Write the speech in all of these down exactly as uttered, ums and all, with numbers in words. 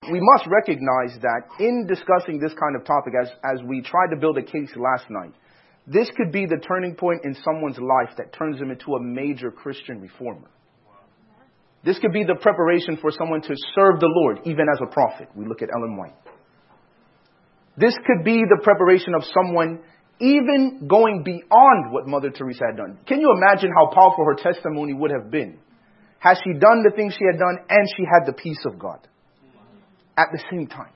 we must recognize that in discussing this kind of topic, as, as we tried to build a case last night, this could be the turning point in someone's life that turns them into a major Christian reformer. This could be the preparation for someone to serve the Lord, even as a prophet. We look at Ellen White. This could be the preparation of someone even going beyond what Mother Teresa had done. Can you imagine how powerful her testimony would have been had she done the things she had done and she had the peace of God at the same time?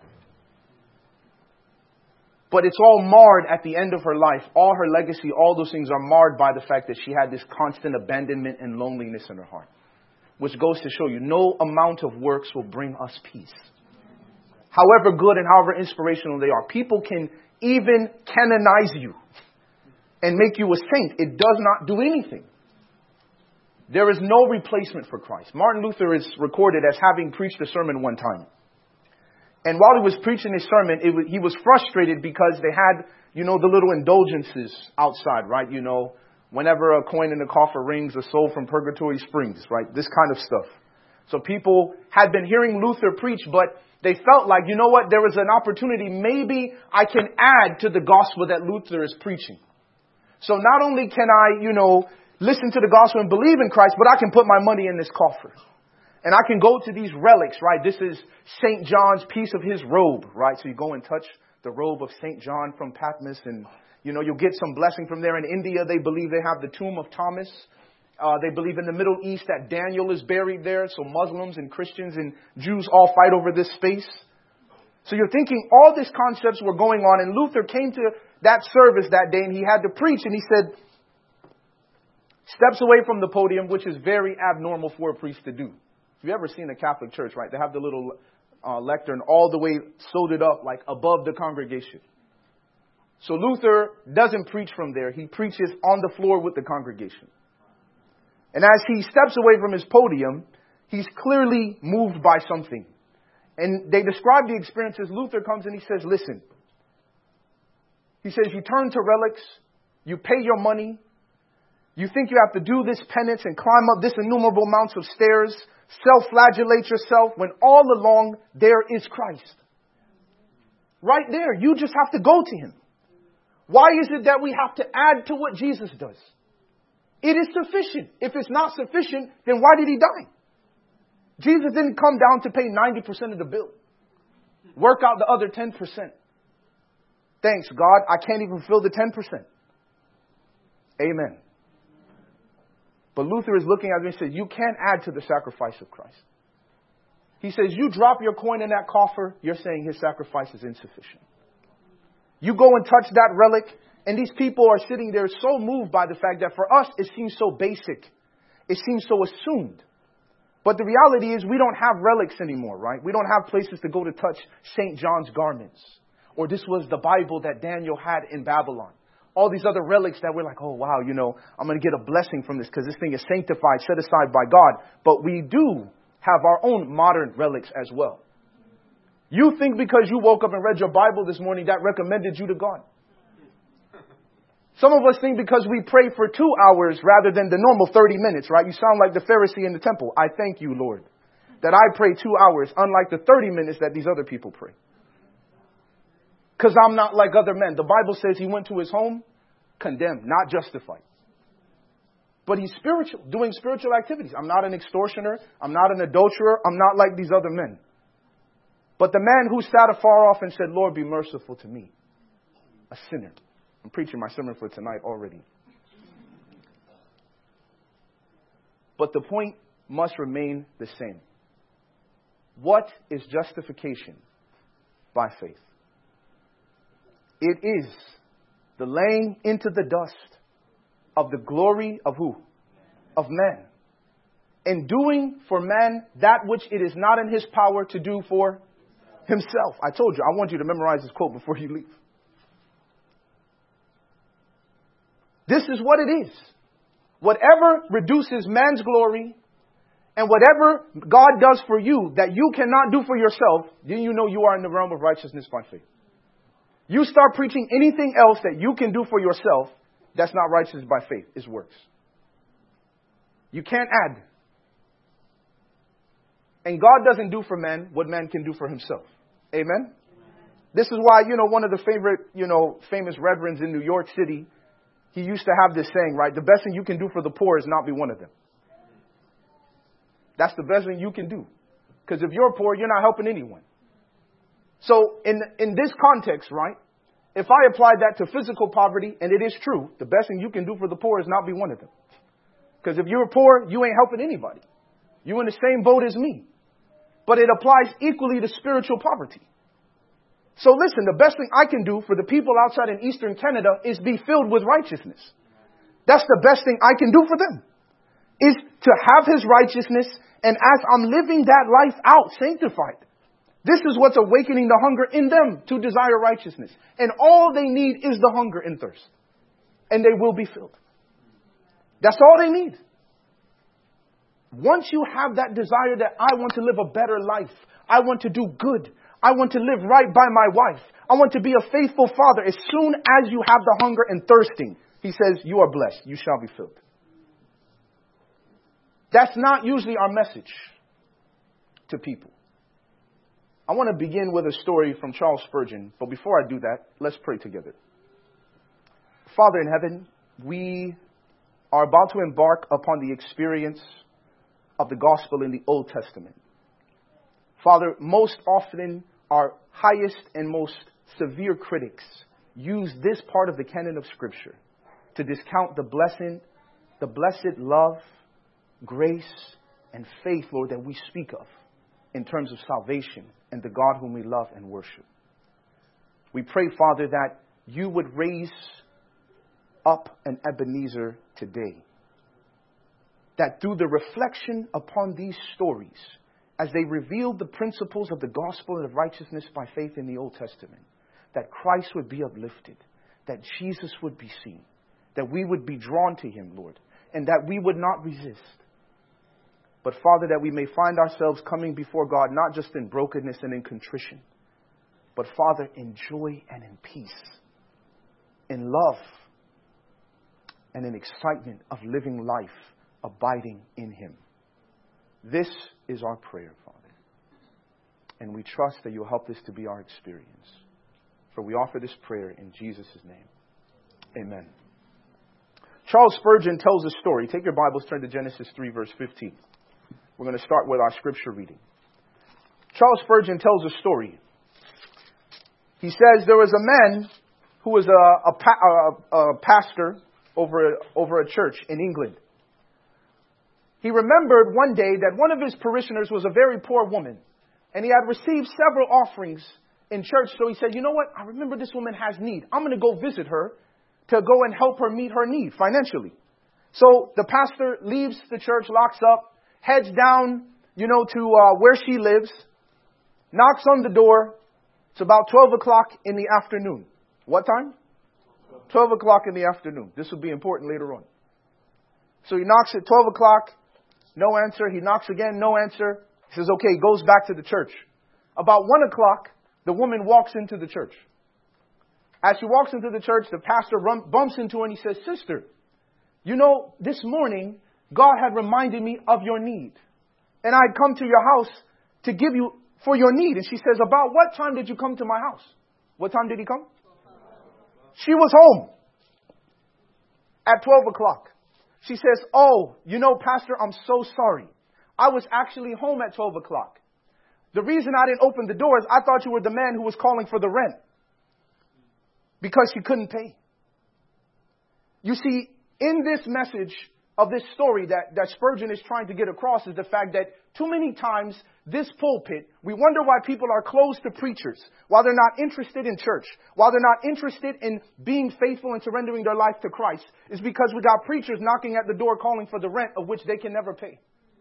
But it's all marred at the end of her life. All her legacy, all those things are marred by the fact that she had this constant abandonment and loneliness in her heart. Which goes to show you, no amount of works will bring us peace. However good and however inspirational they are. People can even canonize you and make you a saint. It does not do anything. There is no replacement for Christ. Martin Luther is recorded as having preached a sermon one time. And while he was preaching his sermon, it was, he was frustrated because they had, you know, the little indulgences outside, right? You know, whenever a coin in the coffer rings, a soul from purgatory springs, right? This kind of stuff. So people had been hearing Luther preach, but they felt like, you know what, there was an opportunity. Maybe I can add to the gospel that Luther is preaching. So not only can I, you know, listen to the gospel and believe in Christ, but I can put my money in this coffer. And I can go to these relics, right? This is Saint John's piece of his robe, right? So you go and touch the robe of Saint John from Patmos and, you know, you'll get some blessing from there. In India, they believe they have the tomb of Thomas. Uh, they believe in the Middle East that Daniel is buried there. So Muslims and Christians and Jews all fight over this space. So you're thinking all these concepts were going on. And Luther came to that service that day and he had to preach. And he said, steps away from the podium, which is very abnormal for a priest to do. If you've ever seen a Catholic church, right, they have the little uh, lectern all the way sewed it up, like above the congregation. So Luther doesn't preach from there. He preaches on the floor with the congregation. And as he steps away from his podium, he's clearly moved by something. And they describe the experience as Luther comes and he says, listen. He says, you turn to relics, you pay your money, you think you have to do this penance and climb up this innumerable amounts of stairs, self-flagellate yourself, when all along there is Christ. Right there. You just have to go to him. Why is it that we have to add to what Jesus does? It is sufficient. If it's not sufficient, then why did he die? Jesus didn't come down to pay ninety percent of the bill. Work out the other ten percent. Thanks, God. I can't even fill the ten percent. Amen. But Luther is looking at me and says, you can't add to the sacrifice of Christ. He says, you drop your coin in that coffer, you're saying his sacrifice is insufficient. You go and touch that relic, and these people are sitting there so moved by the fact that for us, it seems so basic. It seems so assumed. But the reality is we don't have relics anymore, right? We don't have places to go to touch Saint John's garments. Or this was the Bible that Daniel had in Babylon. All these other relics that we're like, oh, wow, you know, I'm going to get a blessing from this because this thing is sanctified, set aside by God. But we do have our own modern relics as well. You think because you woke up and read your Bible this morning, that recommended you to God. Some of us think because we pray for two hours rather than the normal thirty minutes, right? You sound like the Pharisee in the temple. I thank you, Lord, that I pray two hours, unlike the thirty minutes that these other people pray. Because I'm not like other men. The Bible says he went to his home condemned, not justified. But he's spiritual, doing spiritual activities. I'm not an extortioner. I'm not an adulterer. I'm not like these other men. But the man who sat afar off and said, Lord, be merciful to me, a sinner. I'm preaching my sermon for tonight already. But the point must remain the same. What is justification by faith? It is the laying into the dust of the glory of who? Of man. And doing for man that which it is not in his power to do for himself. I told you, I want you to memorize this quote before you leave. This is what it is. Whatever reduces man's glory and whatever God does for you that you cannot do for yourself, then you know you are in the realm of righteousness by faith. You start preaching anything else that you can do for yourself, that's not righteousness by faith. It's works. You can't add. And God doesn't do for man what man can do for himself. Amen? This is why, you know, one of the favorite, you know, famous reverends in New York City, he used to have this saying, right? The best thing you can do for the poor is not be one of them. That's the best thing you can do. Because if you're poor, you're not helping anyone. So in in this context, right, if I apply that to physical poverty, and it is true, the best thing you can do for the poor is not be one of them. Because if you're poor, you ain't helping anybody. You're in the same boat as me. But it applies equally to spiritual poverty. So listen, the best thing I can do for the people outside in Eastern Canada is be filled with righteousness. That's the best thing I can do for them, is to have his righteousness, and as I'm living that life out, sanctified, this is what's awakening the hunger in them to desire righteousness. And all they need is the hunger and thirst. And they will be filled. That's all they need. Once you have that desire that I want to live a better life, I want to do good, I want to live right by my wife, I want to be a faithful father, as soon as you have the hunger and thirsting, he says, you are blessed, you shall be filled. That's not usually our message to people. I want to begin with a story from Charles Spurgeon, but before I do that, let's pray together. Father in heaven, we are about to embark upon the experience of the gospel in the Old Testament. Father, most often our highest and most severe critics use this part of the canon of Scripture to discount the blessing, the blessed love, grace, and faith, Lord, that we speak of in terms of salvation and the God whom we love and worship. We pray, Father, that you would raise up an Ebenezer today, that through the reflection upon these stories, as they revealed the principles of the gospel and of righteousness by faith in the Old Testament, that Christ would be uplifted, that Jesus would be seen, that we would be drawn to him, Lord, and that we would not resist. But Father, that we may find ourselves coming before God, not just in brokenness and in contrition, but Father, in joy and in peace, in love and in excitement of living life, abiding in him. This is our prayer, Father. And we trust that you'll help this to be our experience. For we offer this prayer in Jesus' name. Amen. Charles Spurgeon tells a story. Take your Bibles, turn to Genesis three, verse fifteen. We're going to start with our scripture reading. Charles Spurgeon tells a story. He says there was a man who was a, a, a, a pastor over, over a church in England. He remembered one day that one of his parishioners was a very poor woman, and he had received several offerings in church. So he said, you know what? I remember this woman has need. I'm going to go visit her to go and help her meet her need financially. So the pastor leaves the church, locks up, heads down, you know, to uh, where she lives, knocks on the door. It's about twelve o'clock in the afternoon. What time? twelve o'clock in the afternoon. This will be important later on. So he knocks at twelve o'clock. No answer. He knocks again. No answer. He says, okay, he goes back to the church. About one o'clock, the woman walks into the church. As she walks into the church, the pastor rum- bumps into her and he says, sister, you know, this morning, God had reminded me of your need. And I'd come to your house to give you for your need. And she says, about what time did you come to my house? What time did he come? She was home at twelve o'clock. She says, oh, you know, Pastor, I'm so sorry. I was actually home at twelve o'clock. The reason I didn't open the doors, I thought you were the man who was calling for the rent because she couldn't pay. You see, in this message of this story that, that Spurgeon is trying to get across is the fact that too many times this pulpit, we wonder why people are closed to preachers, why they're not interested in church, why they're not interested in being faithful and surrendering their life to Christ, is because we got preachers knocking at the door calling for the rent of which they can never pay.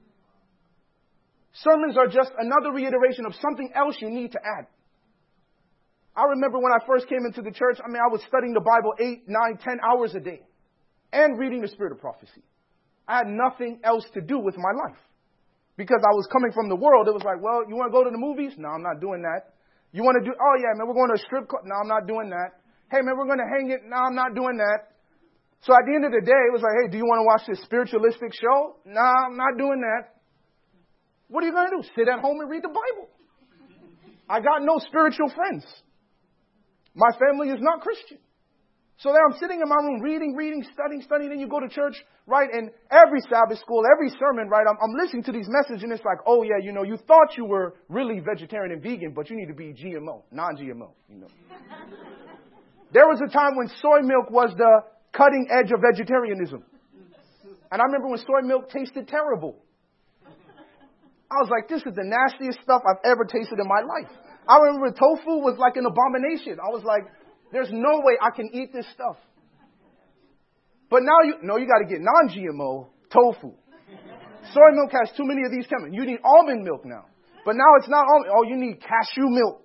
Sermons are just another reiteration of something else you need to add. I remember when I first came into the church, I mean, I was studying the Bible eight, nine, ten hours a day and reading the Spirit of Prophecy. I had nothing else to do with my life because I was coming from the world. It was like, well, you want to go to the movies? No, I'm not doing that. You want to do, oh yeah, man, we're going to a strip club. No, I'm not doing that. Hey, man, we're going to hang it. No, I'm not doing that. So at the end of the day, it was like, hey, do you want to watch this spiritualistic show? No, I'm not doing that. What are you going to do? Sit at home and read the Bible? I got no spiritual friends. My family is not Christian. So there I'm sitting in my room reading, reading, studying, studying. Then you go to church, right? And every Sabbath school, every sermon, right? I'm, I'm listening to these messages and it's like, oh yeah, you know, you thought you were really vegetarian and vegan, but you need to be G M O, non-G M O, you know. There was a time when soy milk was the cutting edge of vegetarianism. And I remember when soy milk tasted terrible. I was like, this is the nastiest stuff I've ever tasted in my life. I remember tofu was like an abomination. I was like, there's no way I can eat this stuff. But now you, no, you got to get non-G M O tofu. Soy milk has too many of these chemicals. You need almond milk now. But now it's not almond. Oh, you need cashew milk.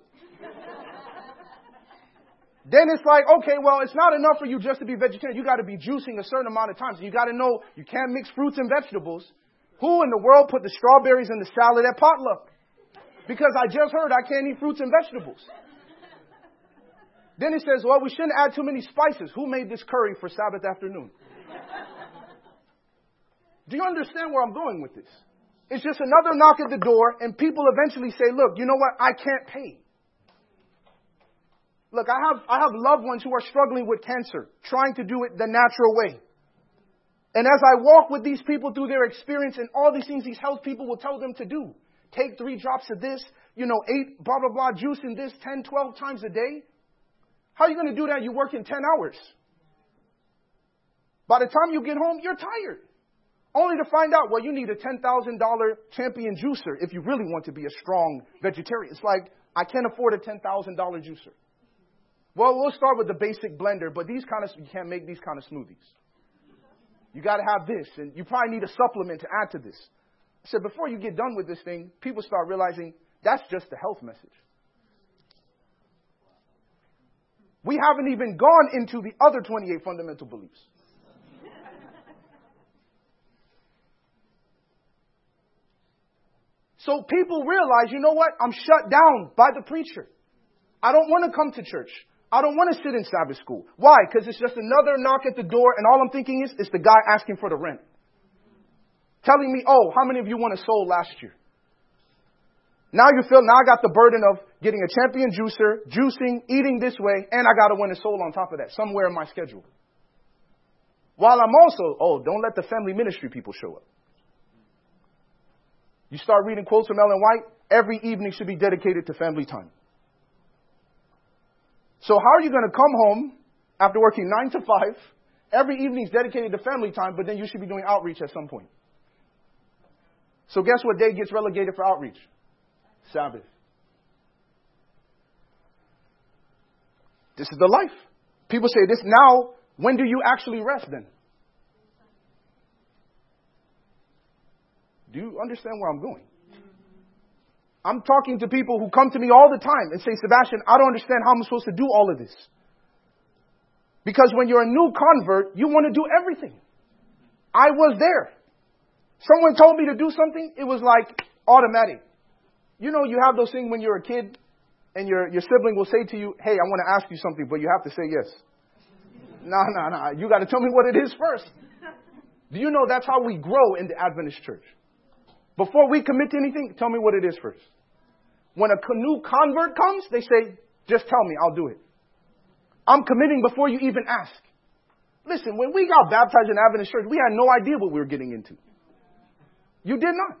Then it's like, okay, well, it's not enough for you just to be vegetarian. You got to be juicing a certain amount of times. You got to know you can't mix fruits and vegetables. Who in the world put the strawberries in the salad at potluck? Because I just heard I can't eat fruits and vegetables. Then he says, well, we shouldn't add too many spices. Who made this curry for Sabbath afternoon? Do you understand where I'm going with this? It's just another knock at the door, and people eventually say, look, you know what? I can't pay. Look, I have, I have loved ones who are struggling with cancer, trying to do it the natural way. And as I walk with these people through their experience and all these things these health people will tell them to do, take three drops of this, you know, eight blah, blah, blah, juice in this ten, twelve times a day. How are you going to do that? You work in ten hours. By the time you get home, you're tired. Only to find out, well, you need a ten thousand dollars champion juicer if you really want to be a strong vegetarian. It's like, I can't afford a ten thousand dollars juicer. Well, we'll start with the basic blender, but these kind of, you can't make these kind of smoothies. You got to have this, and you probably need a supplement to add to this. I said, before you get done with this thing, people start realizing that's just the health message. We haven't even gone into the other twenty-eight fundamental beliefs. So people realize, you know what? I'm shut down by the preacher. I don't want to come to church. I don't want to sit in Sabbath school. Why? Because it's just another knock at the door, and all I'm thinking is, it's the guy asking for the rent. Telling me, oh, how many of you won a soul last year? Now you feel, now I got the burden of getting a champion juicer, juicing, eating this way, and I got to win a soul on top of that, somewhere in my schedule. While I'm also, oh, don't let the family ministry people show up. You start reading quotes from Ellen White, every evening should be dedicated to family time. So how are you going to come home after working nine to five, every evening is dedicated to family time, but then you should be doing outreach at some point? So guess what day gets relegated for outreach? Sabbath. This is the life. People say this now, when do you actually rest then? Do you understand where I'm going? I'm talking to people who come to me all the time and say, Sebastian, I don't understand how I'm supposed to do all of this. Because when you're a new convert, you want to do everything. I was there. Someone told me to do something, it was like automatic. You know, you have those things when you're a kid and your, your sibling will say to you, hey, I want to ask you something, but you have to say yes. No, no, no. You got to tell me what it is first. Do you know that's how we grow in the Adventist church? Before we commit to anything, tell me what it is first. When a new convert comes, they say, just tell me, I'll do it. I'm committing before you even ask. Listen, when we got baptized in Adventist church, we had no idea what we were getting into. You did not.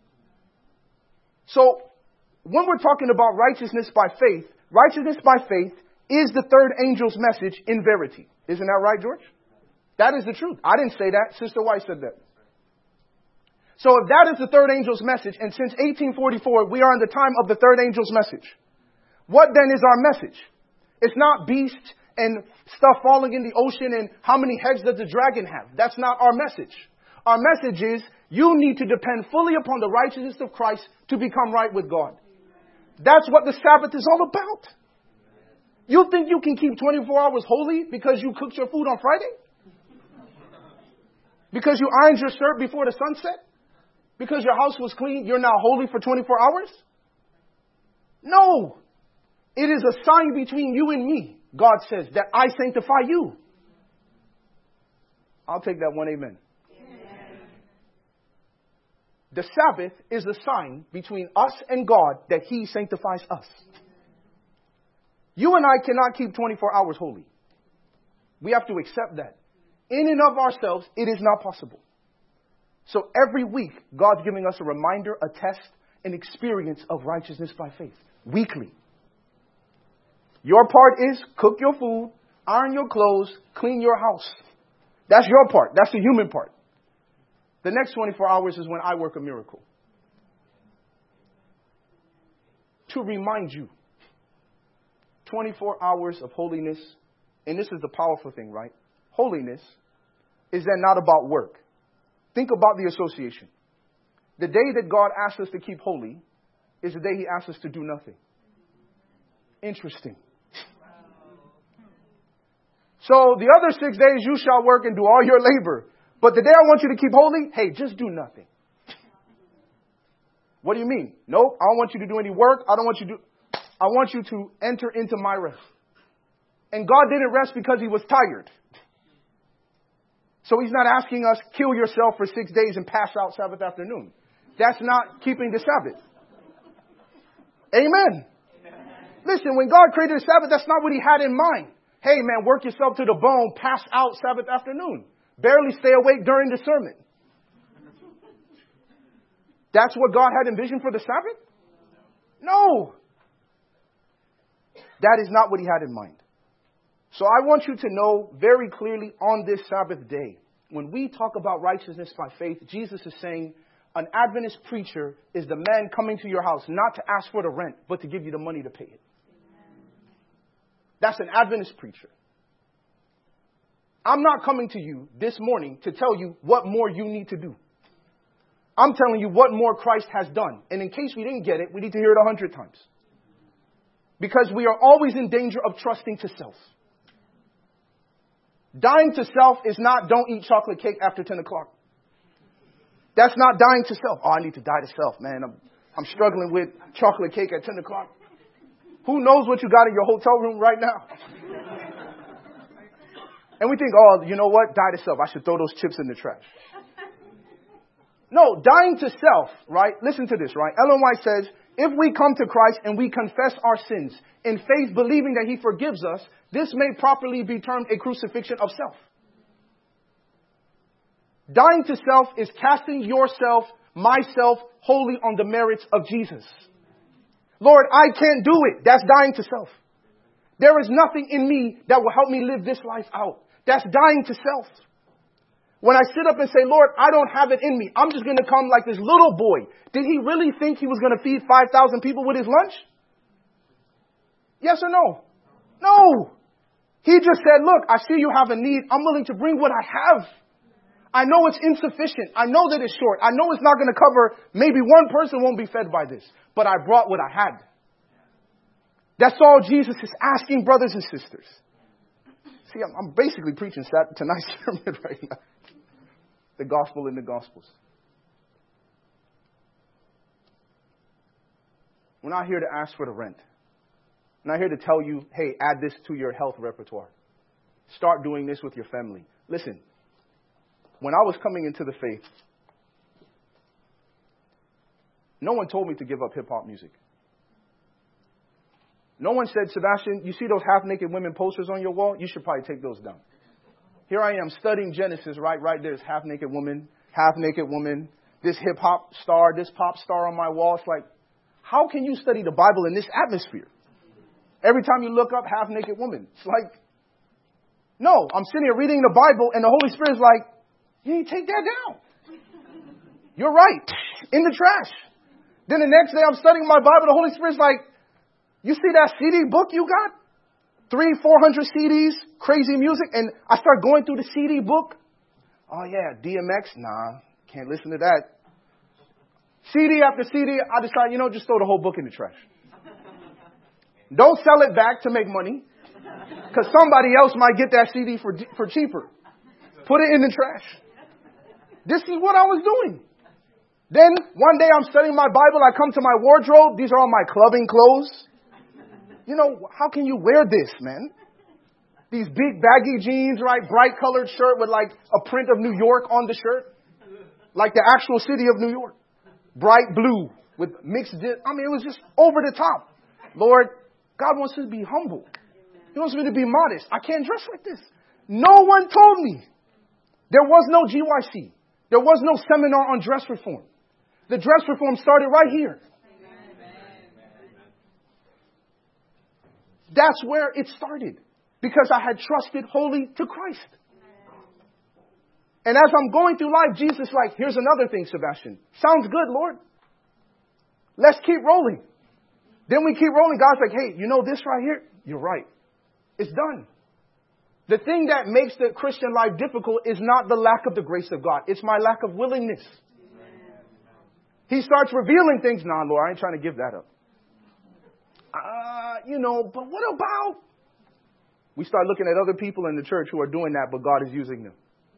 So, when we're talking about righteousness by faith, righteousness by faith is the third angel's message in verity. Isn't that right, George? That is the truth. I didn't say that. Sister White said that. So if that is the third angel's message, and since eighteen forty-four, we are in the time of the third angel's message, what then is our message? It's not beasts and stuff falling in the ocean and how many heads does the dragon have. That's not our message. Our message is you need to depend fully upon the righteousness of Christ to become right with God. That's what the Sabbath is all about. You think you can keep twenty-four hours holy because you cooked your food on Friday? Because you ironed your shirt before the sunset? Because your house was clean, you're now holy for twenty-four hours? No. It is a sign between you and me, God says, that I sanctify you. I'll take that one amen. Amen. The Sabbath is a sign between us and God that He sanctifies us. You and I cannot keep twenty-four hours holy. We have to accept that. In and of ourselves, it is not possible. So every week, God's giving us a reminder, a test, an experience of righteousness by faith. Weekly. Your part is cook your food, iron your clothes, clean your house. That's your part. That's the human part. The next twenty-four hours is when I work a miracle. To remind you, twenty-four hours of holiness, and this is the powerful thing, right? Holiness is then not about work. Think about the association. The day that God asks us to keep holy is the day He asks us to do nothing. Interesting. So the other six days you shall work and do all your labor. But the day I want you to keep holy, hey, just do nothing. What do you mean? Nope, I don't want you to do any work. I don't want you to do... I want you to enter into my rest. And God didn't rest because He was tired. So He's not asking us, kill yourself for six days and pass out Sabbath afternoon. That's not keeping the Sabbath. Amen. Listen, when God created the Sabbath, that's not what He had in mind. Hey, man, work yourself to the bone, pass out Sabbath afternoon. Barely stay awake during the sermon. That's what God had envisioned for the Sabbath? No. That is not what He had in mind. So I want you to know very clearly on this Sabbath day, when we talk about righteousness by faith, Jesus is saying an Adventist preacher is the man coming to your house not to ask for the rent, but to give you the money to pay it. That's an Adventist preacher. I'm not coming to you this morning to tell you what more you need to do. I'm telling you what more Christ has done. And in case we didn't get it, we need to hear it a hundred times. Because we are always in danger of trusting to self. Dying to self is not don't eat chocolate cake after ten o'clock. That's not dying to self. Oh, I need to die to self, man. I'm, I'm struggling with chocolate cake at ten o'clock. Who knows what you got in your hotel room right now? And we think, oh, you know what? Die to self. I should throw those chips in the trash. No, dying to self, right? Listen to this, right? Ellen White says, if we come to Christ and we confess our sins in faith, believing that He forgives us, this may properly be termed a crucifixion of self. Dying to self is casting yourself, myself, wholly on the merits of Jesus. Lord, I can't do it. That's dying to self. There is nothing in me that will help me live this life out. That's dying to self. When I sit up and say, Lord, I don't have it in me. I'm just going to come like this little boy. Did He really think He was going to feed five thousand people with His lunch? Yes or no? No. He just said, look, I see you have a need. I'm willing to bring what I have. I know it's insufficient. I know that it's short. I know it's not going to cover. Maybe one person won't be fed by this. But I brought what I had. That's all Jesus is asking, brothers and sisters. See, I'm, I'm basically preaching tonight's sermon right now. The gospel in the gospels. We're not here to ask for the rent. We're not here to tell you, hey, add this to your health repertoire. Start doing this with your family. Listen, when I was coming into the faith, no one told me to give up hip-hop music. No one said, Sebastian, you see those half-naked women posters on your wall? You should probably take those down. Here I am studying Genesis, right? Right there's half-naked woman, half-naked woman, this hip-hop star, this pop star on my wall. It's like, how can you study the Bible in this atmosphere? Every time you look up, half-naked woman. It's like, no, I'm sitting here reading the Bible, and the Holy Spirit's like, you need to take that down. You're right. In the trash. Then the next day I'm studying my Bible, the Holy Spirit's like, you see that C D book you got? Three, four hundred C Ds, crazy music. And I start going through the C D book. Oh, yeah, D M X? Nah, can't listen to that. C D after C D, I decide, you know, just throw the whole book in the trash. Don't sell it back to make money. Because somebody else might get that C D for, for cheaper. Put it in the trash. This is what I was doing. Then one day I'm studying my Bible. I come to my wardrobe. These are all my clubbing clothes. You know, how can you wear this, man? These big baggy jeans, right? Bright colored shirt with like a print of New York on the shirt. Like the actual city of New York. bright blue with mixed, di- I mean, it was just over the top. Lord, God wants us to be humble. He wants me to be modest. I can't dress like this. No one told me. There was no G Y C. There was no seminar on dress reform. The dress reform started right here. That's where it started. Because I had trusted wholly to Christ. And as I'm going through life, Jesus is like, here's another thing, Sebastian. Sounds good, Lord. Let's keep rolling. Then we keep rolling. God's like, hey, you know this right here? You're right. It's done. The thing that makes the Christian life difficult is not the lack of the grace of God. It's my lack of willingness. He starts revealing things. Nah, Lord, I ain't trying to give that up. Uh, you know, but what about? We start looking at other people in the church who are doing that, but God is using them.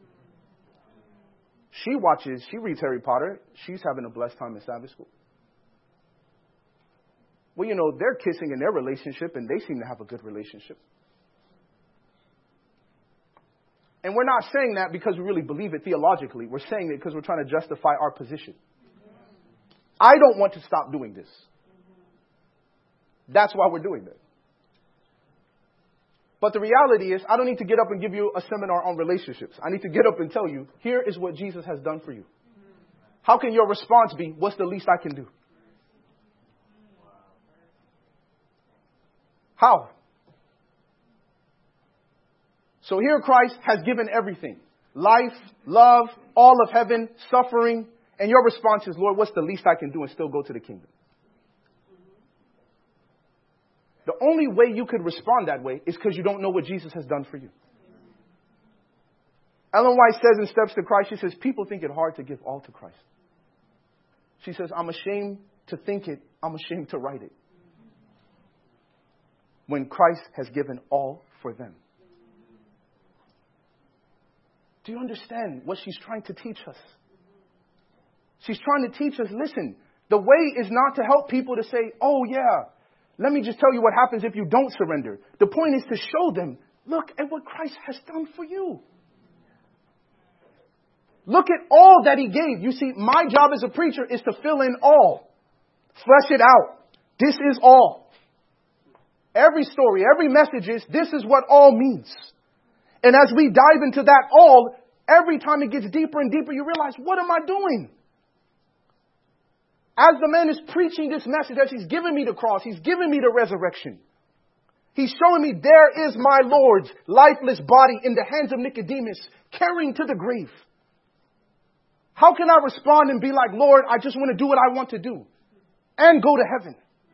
She watches, she reads Harry Potter. She's having a blessed time in Sabbath school. Well, you know, they're kissing in their relationship, and they seem to have a good relationship. And we're not saying that because we really believe it theologically. We're saying it because we're trying to justify our position. I don't want to stop doing this. That's why we're doing it. But the reality is, I don't need to get up and give you a seminar on relationships. I need to get up and tell you, here is what Jesus has done for you. How can your response be, what's the least I can do? How? So here Christ has given everything. Life, love, all of heaven, suffering. And your response is, Lord, what's the least I can do and still go to the kingdom? The only way you could respond that way is because you don't know what Jesus has done for you. Ellen White says in Steps to Christ, she says, people think it hard to give all to Christ. She says, I'm ashamed to think it. I'm ashamed to write it. When Christ has given all for them. Do you understand what she's trying to teach us? She's trying to teach us, listen, the way is not to help people to say, oh yeah, let me just tell you what happens if you don't surrender. The point is to show them, look at what Christ has done for you. Look at all that he gave. You see, my job as a preacher is to fill in all. Flesh it out. This is all. Every story, every message is, this is what all means. And as we dive into that all, every time it gets deeper and deeper, you realize, what am I doing? As the man is preaching this message, as he's giving me the cross, he's giving me the resurrection. He's showing me there is my Lord's lifeless body in the hands of Nicodemus, carrying to the grave. How can I respond and be like, Lord, I just want to do what I want to do and go to heaven?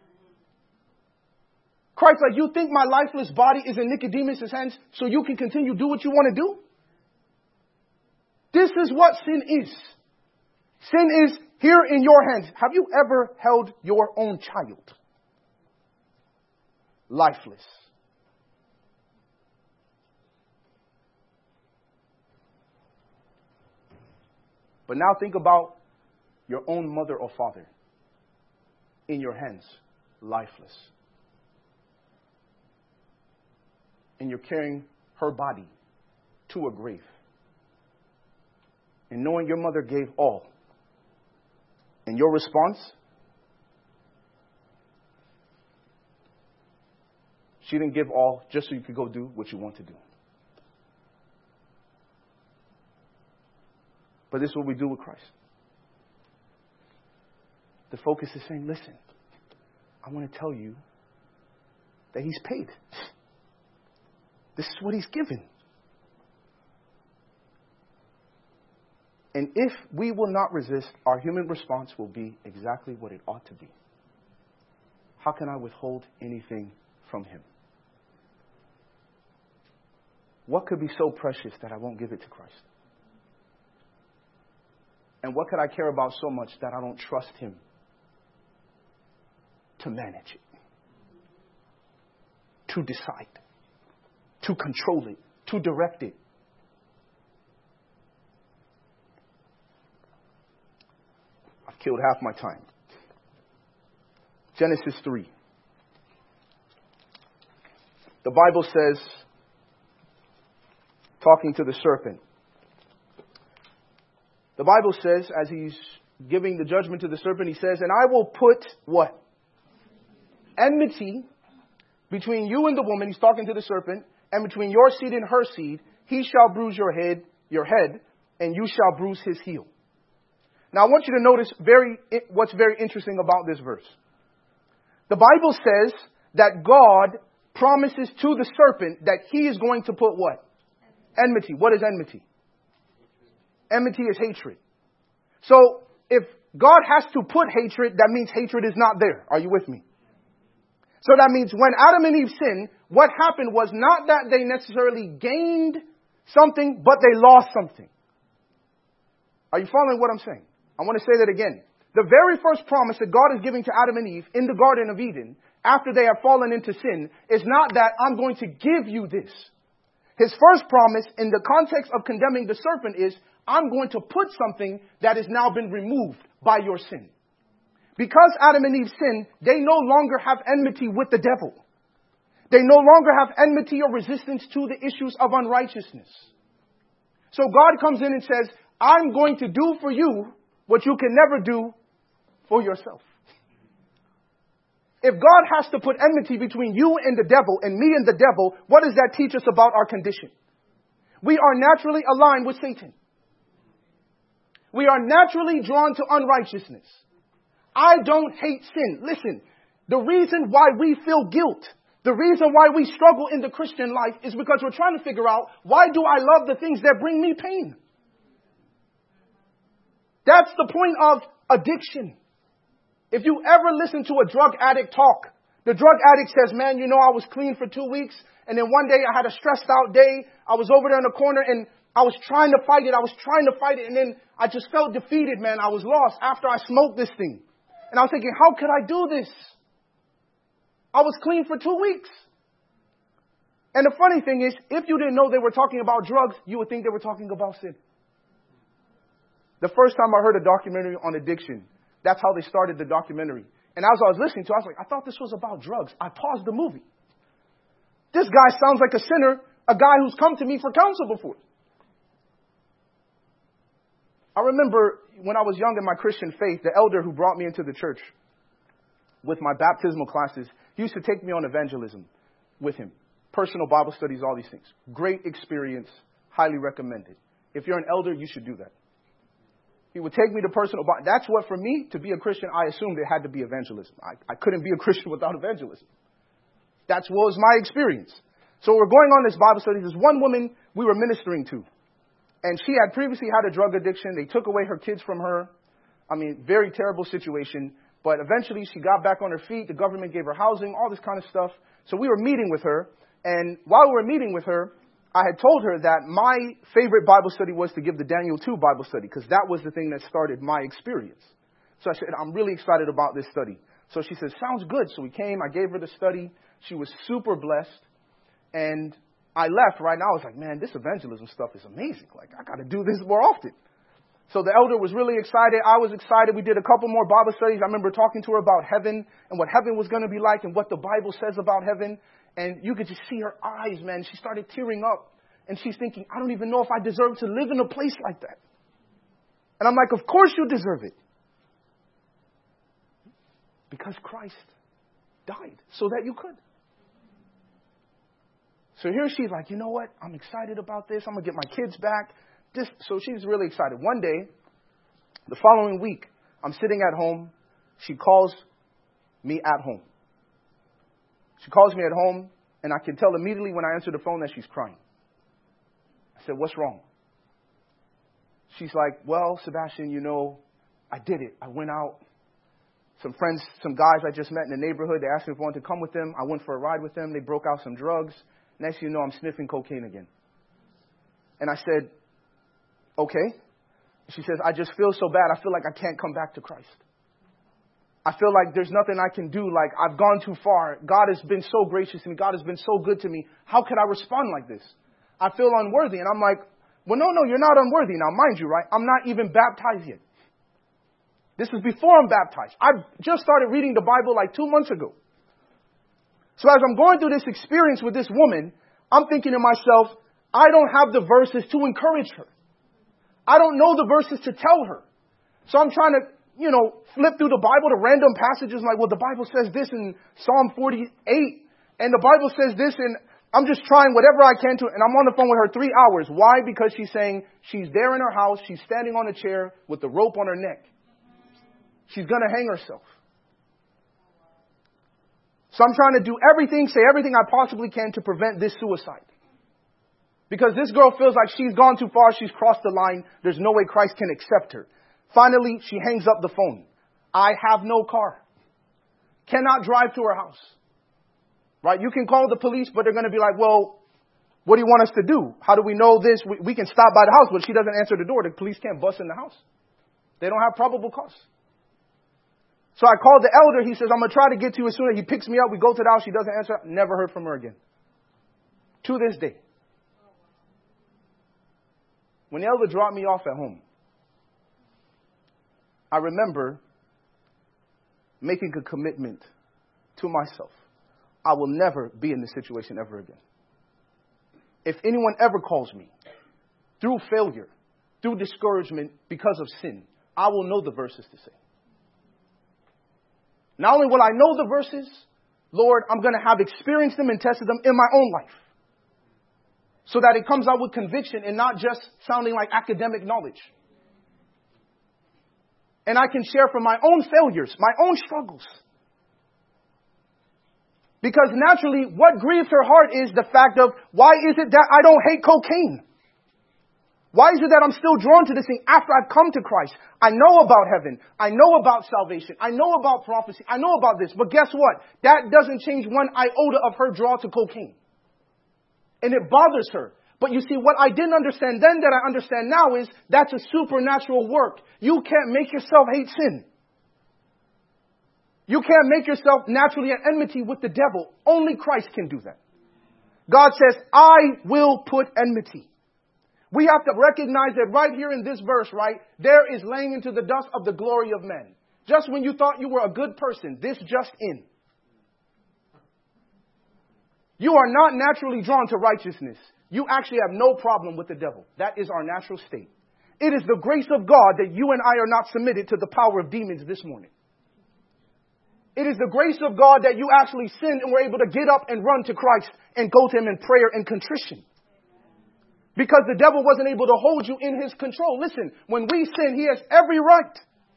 Christ, like, you think my lifeless body is in Nicodemus' hands so you can continue to do what you want to do? This is what sin is. Sin is here in your hands. Have you ever held your own child? Lifeless. But now think about your own mother or father in your hands, lifeless. And you're carrying her body to a grave. And knowing your mother gave all. And your response? She didn't give all just so you could go do what you want to do. But this is what we do with Christ. The focus is saying, listen, I want to tell you that he's paid. This is what he's given. And if we will not resist, our human response will be exactly what it ought to be. How can I withhold anything from him? What could be so precious that I won't give it to Christ? And what could I care about so much that I don't trust him to manage it, to decide, to control it, to direct it? I've killed half my time. Genesis three. The Bible says, talking to the serpent, the Bible says, as he's giving the judgment to the serpent, he says, and I will put what? Enmity between you and the woman, he's talking to the serpent, and between your seed and her seed, he shall bruise your head, your head, and you shall bruise his heel. Now I want you to notice very what's very interesting about this verse. The Bible says that God promises to the serpent that he is going to put what? Enmity. What is enmity? Enmity is hatred. So if God has to put hatred, that means hatred is not there. Are you with me? So that means when Adam and Eve sinned, what happened was not that they necessarily gained something, but they lost something. Are you following what I'm saying? I want to say that again. The very first promise that God is giving to Adam and Eve in the Garden of Eden, after they have fallen into sin, is not that I'm going to give you this. His first promise in the context of condemning the serpent is, I'm going to put something that has now been removed by your sin. Because Adam and Eve sinned, they no longer have enmity with the devil. They no longer have enmity or resistance to the issues of unrighteousness. So God comes in and says, I'm going to do for you what you can never do for yourself. If God has to put enmity between you and the devil and me and the devil, what does that teach us about our condition? We are naturally aligned with Satan. We are naturally drawn to unrighteousness. I don't hate sin. Listen, the reason why we feel guilt, the reason why we struggle in the Christian life is because we're trying to figure out, why do I love the things that bring me pain? That's the point of addiction. If you ever listen to a drug addict talk, the drug addict says, man, you know, I was clean for two weeks. And then one day I had a stressed out day. I was over there in the corner and I was trying to fight it. I was trying to fight it. And then I just felt defeated, man. I was lost after I smoked this thing. And I was thinking, how could I do this? I was clean for two weeks. And the funny thing is, if you didn't know they were talking about drugs, you would think they were talking about sin. The first time I heard a documentary on addiction, that's how they started the documentary. And as I was listening to it, I was like, I thought this was about drugs. I paused the movie. This guy sounds like a sinner, a guy who's come to me for counsel before. I remember when I was young in my Christian faith, the elder who brought me into the church with my baptismal classes, he used to take me on evangelism with him. Personal Bible studies, all these things. Great experience, highly recommended. If you're an elder, you should do that. He would take me to personal Bible. That's what, for me, to be a Christian, I assumed it had to be evangelism. I, I couldn't be a Christian without evangelism. That was my experience. So we're going on this Bible study. There's one woman we were ministering to. And she had previously had a drug addiction. They took away her kids from her. I mean, very terrible situation. But eventually she got back on her feet. The government gave her housing, all this kind of stuff. So we were meeting with her. And while we were meeting with her, I had told her that my favorite Bible study was to give the Daniel two Bible study, because that was the thing that started my experience. So I said, I'm really excited about this study. So she said, sounds good. So we came. I gave her the study. She was super blessed. And I left right now. I was like, man, this evangelism stuff is amazing. Like, I got to do this more often. So the elder was really excited. I was excited. We did a couple more Bible studies. I remember talking to her about heaven and what heaven was going to be like and what the Bible says about heaven. And you could just see her eyes, man. She started tearing up. And she's thinking, I don't even know if I deserve to live in a place like that. And I'm like, of course you deserve it. Because Christ died so that you could. So here she's like, you know what? I'm excited about this. I'm going to get my kids back. This, so she's really excited. One day, the following week, I'm sitting at home. She calls me at home. She calls me at home, and I can tell immediately when I answer the phone that she's crying. I said, what's wrong? She's like, well, Sebastian, you know, I did it. I went out. Some friends, some guys I just met in the neighborhood, they asked me if I wanted to come with them. I went for a ride with them. They broke out some drugs. Next thing you know, I'm sniffing cocaine again. And I said, okay. She says, I just feel so bad. I feel like I can't come back to Christ. I feel like there's nothing I can do. Like, I've gone too far. God has been so gracious to me. God has been so good to me. How could I respond like this? I feel unworthy. And I'm like, well, no, no, you're not unworthy. Now, mind you, right? I'm not even baptized yet. This is before I'm baptized. I just started reading the Bible like two months ago. So as I'm going through this experience with this woman, I'm thinking to myself, I don't have the verses to encourage her. I don't know the verses to tell her. So I'm trying to, you know, flip through the Bible to random passages like, well, the Bible says this in Psalm forty-eight, and the Bible says this, and I'm just trying whatever I can to, and I'm on the phone with her three hours. Why? Because she's saying she's there in her house, she's standing on a chair with the rope on her neck. She's going to hang herself. So I'm trying to do everything, say everything I possibly can to prevent this suicide. Because this girl feels like she's gone too far, she's crossed the line, there's no way Christ can accept her. Finally, she hangs up the phone. I have no car. Cannot drive to her house. Right? You can call the police, but they're going to be like, well, what do you want us to do? How do we know this? We, we can stop by the house, but if she doesn't answer the door, the police can't bust in the house. They don't have probable cause. So I called the elder. He says, I'm going to try to get to you as soon as he picks me up. We go to the house. She doesn't answer. Never heard from her again. To this day. When the elder dropped me off at home, I remember making a commitment to myself. I will never be in this situation ever again. If anyone ever calls me through failure, through discouragement, because of sin, I will know the verses to say. Not only will I know the verses, Lord, I'm going to have experienced them and tested them in my own life. So that it comes out with conviction and not just sounding like academic knowledge. And I can share from my own failures, my own struggles. Because naturally, what grieves her heart is the fact of, why is it that I don't hate cocaine? Why is it that I'm still drawn to this thing after I've come to Christ? I know about heaven. I know about salvation. I know about prophecy. I know about this. But guess what? That doesn't change one iota of her draw to cocaine. And it bothers her. But you see, what I didn't understand then that I understand now is that's a supernatural work. You can't make yourself hate sin. You can't make yourself naturally at enmity with the devil. Only Christ can do that. God says, I will put enmity. We have to recognize that right here in this verse, right, there is laying into the dust of the glory of men. Just when you thought you were a good person, this just in. You are not naturally drawn to righteousness. You actually have no problem with the devil. That is our natural state. It is the grace of God that you and I are not submitted to the power of demons this morning. It is the grace of God that you actually sinned and were able to get up and run to Christ and go to Him in prayer and contrition. Because the devil wasn't able to hold you in his control. Listen, when we sin, he has every right.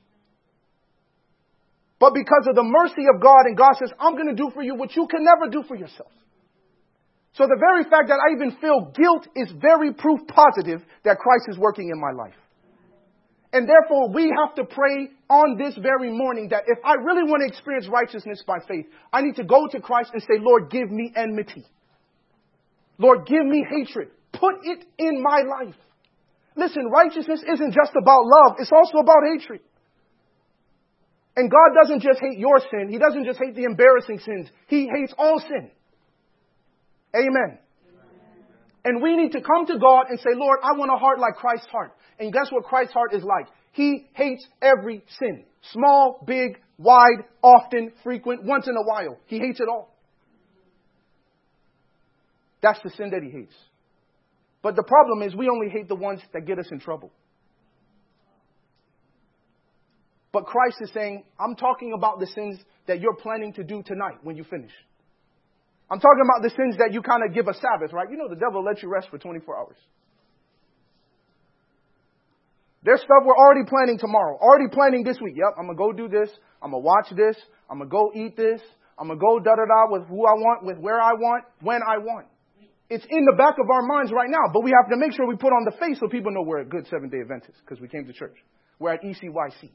But because of the mercy of God, and God says, I'm going to do for you what you can never do for yourself. So the very fact that I even feel guilt is very proof positive that Christ is working in my life. And therefore, we have to pray on this very morning that if I really want to experience righteousness by faith, I need to go to Christ and say, Lord, give me enmity. Lord, give me hatred. Put it in my life. Listen, righteousness isn't just about love. It's also about hatred. And God doesn't just hate your sin. He doesn't just hate the embarrassing sins. He hates all sin. Amen. Amen. And we need to come to God and say, Lord, I want a heart like Christ's heart. And guess what Christ's heart is like? He hates every sin. Small, big, wide, often, frequent, once in a while. He hates it all. That's the sin that he hates. But the problem is we only hate the ones that get us in trouble. But Christ is saying, I'm talking about the sins that you're planning to do tonight when you finish. I'm talking about the sins that you kind of give a Sabbath, right? You know the devil lets you rest for twenty-four hours. There's stuff we're already planning tomorrow, already planning this week. Yep, I'm going to go do this. I'm going to watch this. I'm going to go eat this. I'm going to go da-da-da with who I want, with where I want, when I want. It's in the back of our minds right now, but we have to make sure we put on the face so people know we're a good Seventh-day Adventist because we came to church. We're at E C Y C.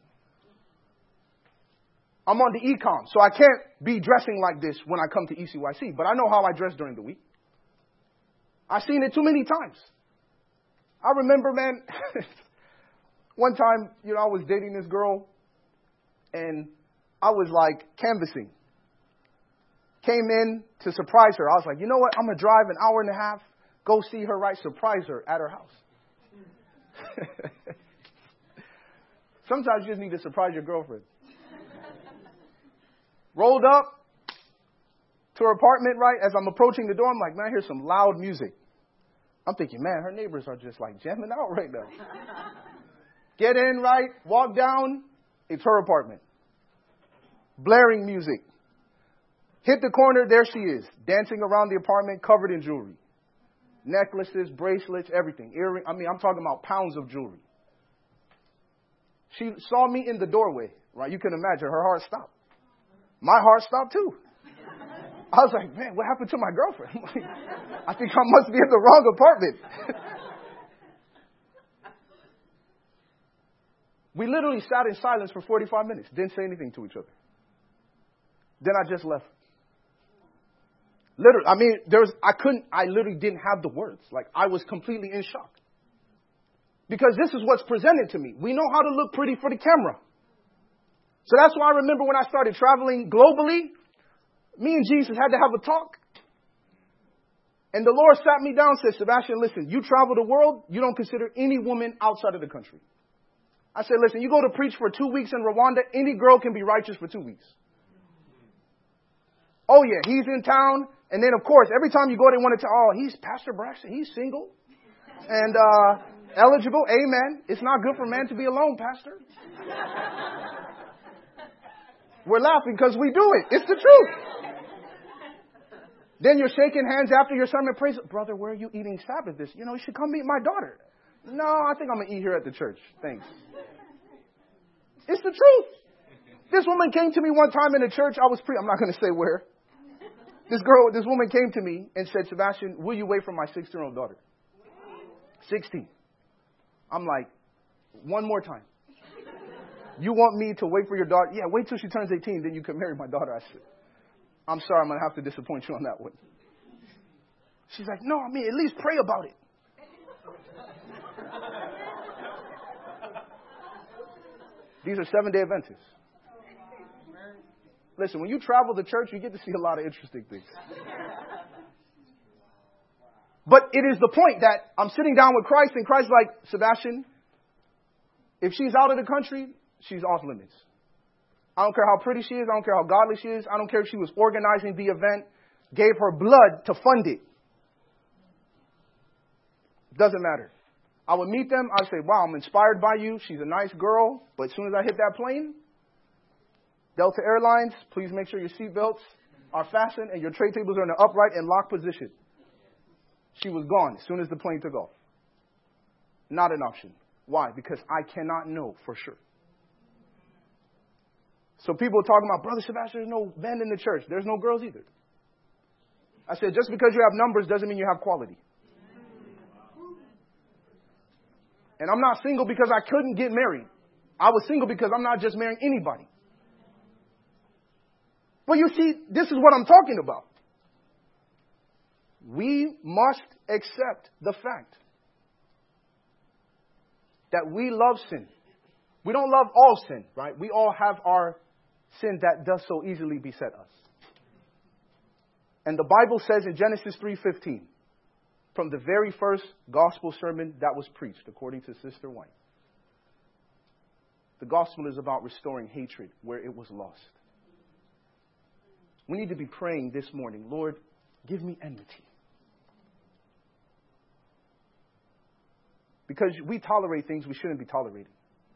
I'm on the e-com, so I can't be dressing like this when I come to E C Y C, but I know how I dress during the week. I've seen it too many times. I remember, man, one time, you know, I was dating this girl, and I was like canvassing. Came in to surprise her. I was like, you know what? I'm going to drive an hour and a half, go see her, right? Surprise her at her house. Sometimes you just need to surprise your girlfriend. Rolled up to her apartment, right? As I'm approaching the door, I'm like, man, I hear some loud music. I'm thinking, man, her neighbors are just like jamming out right now. Get in, right? Walk down. It's her apartment. Blaring music. Hit the corner. There she is. Dancing around the apartment, covered in jewelry. Necklaces, bracelets, everything. Earring. I mean, I'm talking about pounds of jewelry. She saw me in the doorway, right? You can imagine. Her heart stopped. My heart stopped too. I was like, man, what happened to my girlfriend? Like, I think I must be in the wrong apartment. We literally sat in silence for forty-five minutes. Didn't say anything to each other. Then I just left. Literally, I mean, there was, I couldn't, I literally didn't have the words. Like, I was completely in shock. Because this is what's presented to me. We know how to look pretty for the camera. So that's why I remember when I started traveling globally, me and Jesus had to have a talk. And the Lord sat me down and said, Sebastian, listen, you travel the world, you don't consider any woman outside of the country. I said, listen, you go to preach for two weeks in Rwanda, any girl can be righteous for two weeks. Oh, yeah, he's in town. And then, of course, every time you go, they want to tell, oh, he's Pastor Braxton, he's single and uh, eligible. Amen. It's not good for man to be alone, Pastor. We're laughing because we do it. It's the truth. Then you're shaking hands after your sermon. Praise, brother, where are you eating Sabbath this? You know, you should come meet my daughter. No, I think I'm going to eat here at the church. Thanks. It's the truth. This woman came to me one time in the church. I was pre, I'm not going to say where. This girl, this woman came to me and said, Sebastian, will you wait for my sixteen-year-old daughter? sixteen. I'm like, one more time. You want me to wait for your daughter? Yeah, wait till she turns eighteen, then you can marry my daughter. I said, I'm sorry, I'm going to have to disappoint you on that one. She's like, no, I mean, at least pray about it. These are seven-day Adventists. Listen, when you travel the church, you get to see a lot of interesting things. But it is the point that I'm sitting down with Christ, and Christ's like, Sebastian, if she's out of the country, she's off limits. I don't care how pretty she is. I don't care how godly she is. I don't care if she was organizing the event, gave her blood to fund it. Doesn't matter. I would meet them. I'd say, wow, I'm inspired by you. She's a nice girl. But as soon as I hit that plane, Delta Airlines, please make sure your seatbelts are fastened and your tray tables are in the upright and locked position. She was gone as soon as the plane took off. Not an option. Why? Because I cannot know for sure. So people are talking about, Brother Sebastian, there's no men in the church. There's no girls either. I said, just because you have numbers doesn't mean you have quality. And I'm not single because I couldn't get married. I was single because I'm not just marrying anybody. But you see, this is what I'm talking about. We must accept the fact that we love sin. We don't love all sin, right? We all have our sin that does so easily beset us. And the Bible says in Genesis three fifteen, from the very first gospel sermon that was preached, according to Sister White, the gospel is about restoring hatred where it was lost. We need to be praying this morning, Lord, give me enmity. Because we tolerate things we shouldn't be tolerating.